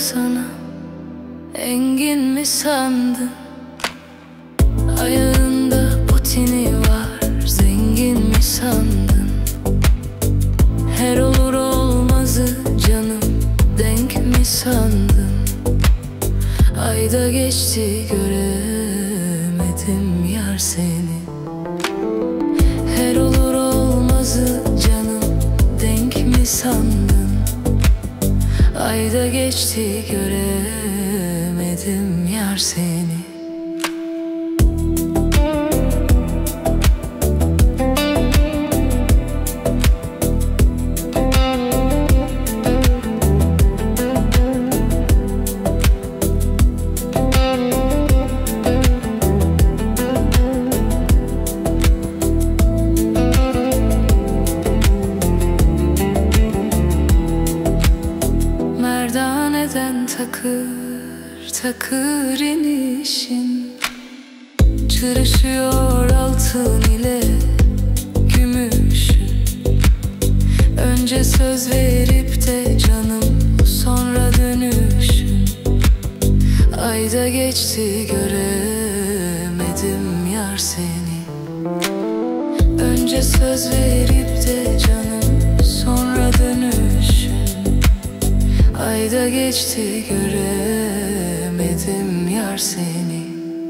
sana, engin mi sandın? Ayağında patini var, zengin mi sandın? Her olur olmazı canım, denk mi sandın? Ayda geçti göremedim yar seni. Her olur olmazı canım, denk mi sandın? Ayda geçti göremedim yar seni. Merdaneden takır takır inişin, çırışıyor altın ile gümüşün. Önce söz verip de canım, sonra dönüşün. Ayda geçti göremedim yar seni. Önce söz verip de canım, sonra dönüşün. Ayda geçti göremedim yar seni.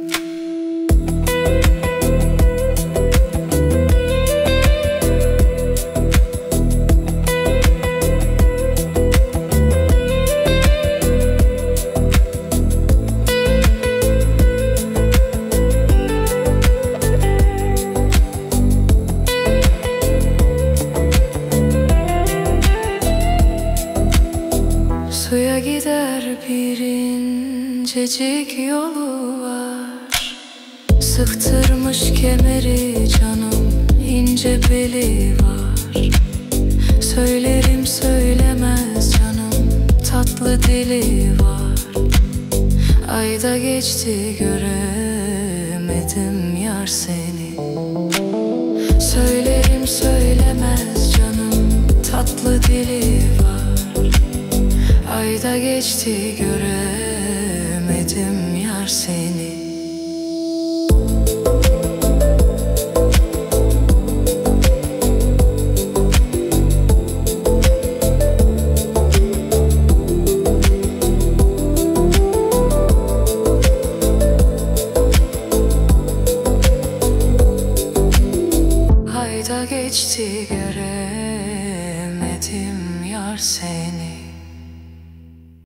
Suya gider bir incecik yolu var, sıktırmış kemeri canım, ince beli var. Söylerim söylemez canım, tatlı dili var. Ayda geçti göremedim yar seni. Söylerim söylemez canım, tatlı dili var. Ayda geçti göremedim yar seni. Ayda geçti göremedim yar seni.